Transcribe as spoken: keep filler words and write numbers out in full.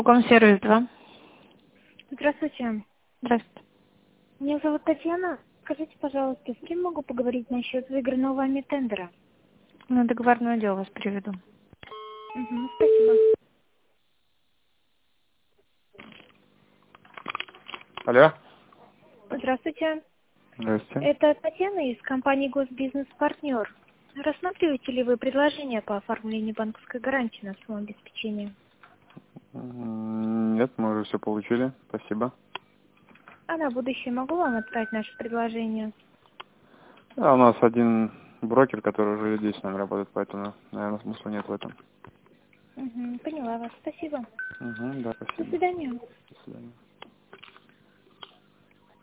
Комсервис два. Здравствуйте. Здравствуйте. Меня зовут Татьяна. Скажите, пожалуйста, с кем могу поговорить насчет выигранного вами тендера? На договорной отдел вас переведу. Угу, спасибо. Алло. Здравствуйте. Здрасте. Это Татьяна из компании Госбизнес Партнер. Рассматриваете ли вы предложение по оформлению банковской гарантии на своем обеспечении? М, Нет, мы уже все получили. Спасибо. А на будущее могу вам отправить наше предложение? А у нас один брокер, который уже лет десять с нами работает, поэтому, наверное, смысла нет в этом. Угу, поняла вас. Спасибо. Угу, да, До спасибо. свидания. До свидания.